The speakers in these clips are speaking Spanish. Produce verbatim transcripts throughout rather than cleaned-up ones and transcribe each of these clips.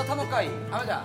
estamos caí. A ver ya.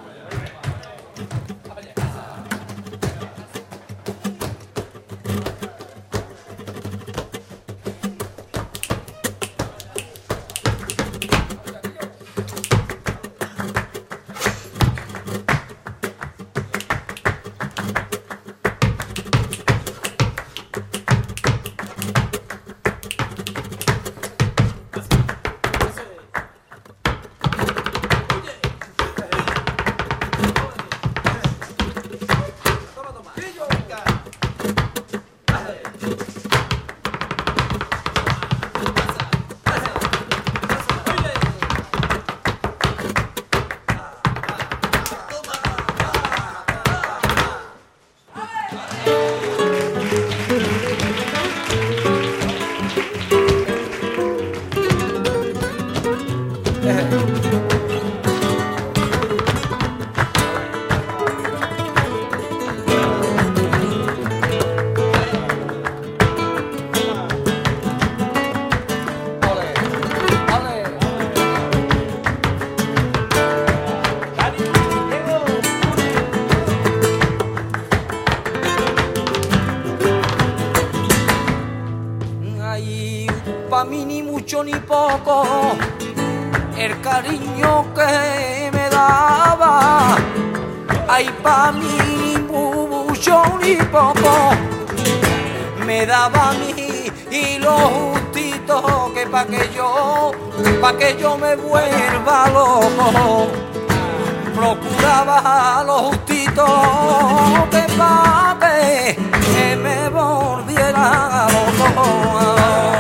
Pa' mí ni mucho ni poco el cariño que me daba. Ay, pa' mí ni mucho ni poco me daba a mí y lo justito que pa' que yo, pa' que yo me vuelva loco. Procuraba lo justito que pa' que me volviera loco.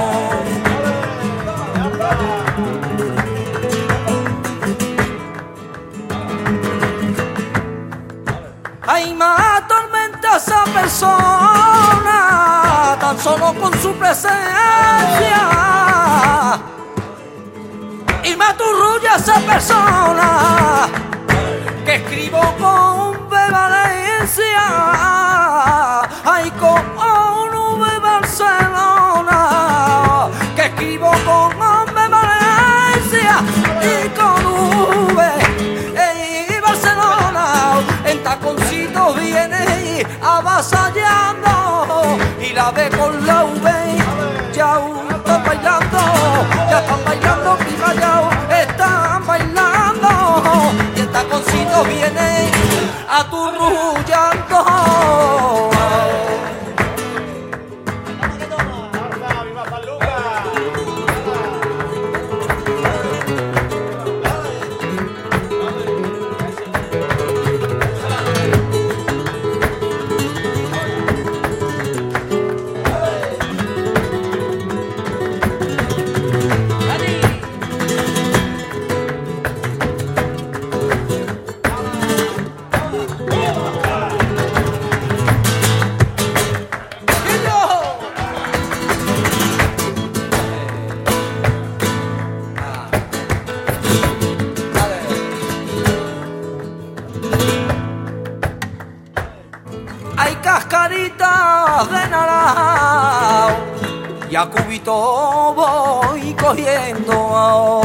Ay, me atormenta esa persona, tan solo con su presencia. Y me aturrulla esa persona, que escribo con Valencia. Ay, con V Barcelona, que escribo con Valencia y con V y Barcelona. En taconcitos viene avasallando y la ve con la V ya están bailando, ya están bailando y rayao, están bailando y en taconcitos viene aturrullando. Hay cascaritas de naranja y a cubito voy cogiendo.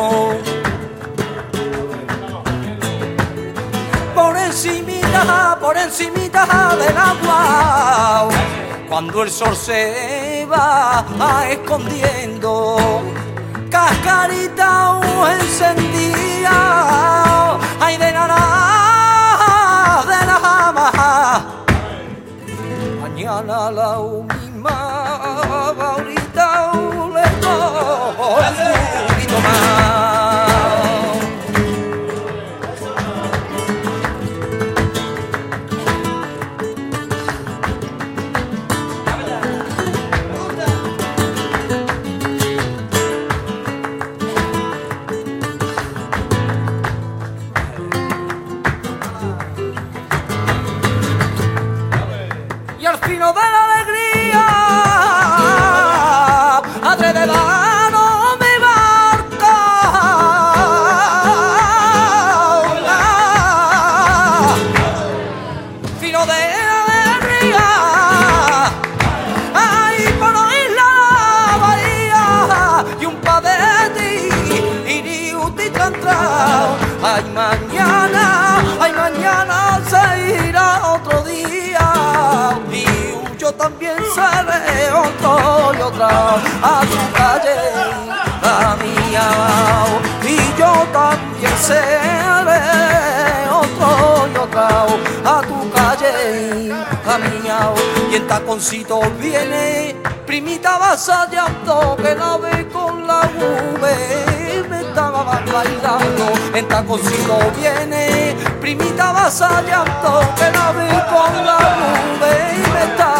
Por encimita, por encimita del agua, cuando el sol se va escondiendo, cascarita encendida, hay de naranja, de naranja. Mañana la misma ahorita le cojo un poquito más. Y al fino de la alegría Ay, mañana, ay, mañana se irá otro día y yo también seré otro y otra a tu calle, a mi amado. Y yo también seré otro y otra a tu calle, a mi amado. Y en taconcito viene primita vasallando que la ve con la nube, me estaba bailando. En taconcito viene primita vasallando que la ve con la nube y me estaba